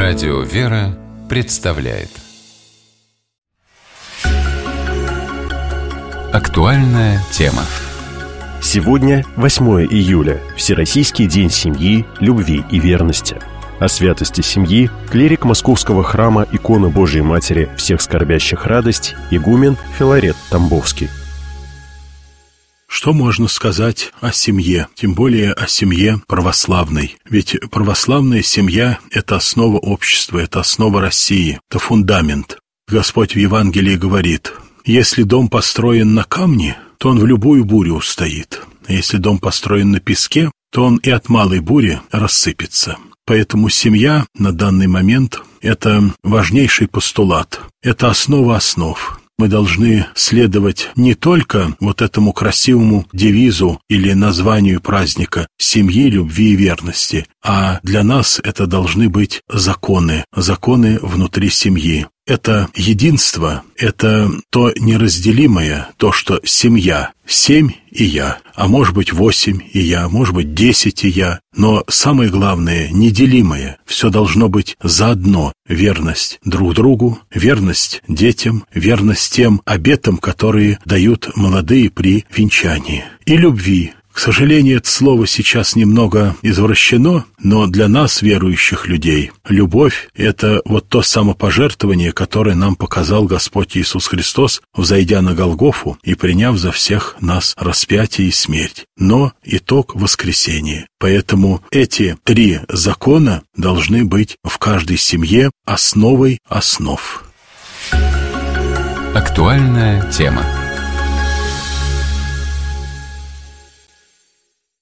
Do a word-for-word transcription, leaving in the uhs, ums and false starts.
Радио «Вера» представляет актуальная тема. Сегодня восьмое июля, Всероссийский день семьи, любви и верности. О святости семьи клирик Московского храма Иконы Божией Матери всех скорбящих радость, игумен Филарет Тамбовский. Что можно сказать о семье, тем более о семье православной? Ведь православная семья – это основа общества, это основа России, это фундамент. Господь в Евангелии говорит: если дом построен на камне, то он в любую бурю устоит. А если дом построен на песке, то он и от малой бури рассыпется. Поэтому семья на данный момент – это важнейший постулат, это основа основ. Мы должны следовать не только вот этому красивому девизу или названию праздника семьи, любви и верности, а для нас это должны быть законы, законы внутри семьи. Это единство, это то неразделимое, то, что семья, семь и я, а может быть восемь и я, может быть десять и я, но самое главное, неделимое, все должно быть заодно. Верность друг другу, верность детям, верность тем обетам, которые дают молодые при венчании, и любви. К сожалению, это слово сейчас немного извращено, но для нас, верующих людей, любовь – это вот то самопожертвование, которое нам показал Господь Иисус Христос, взойдя на Голгофу и приняв за всех нас распятие и смерть. Но итог – воскресение. Поэтому эти три закона должны быть в каждой семье основой основ. Актуальная тема.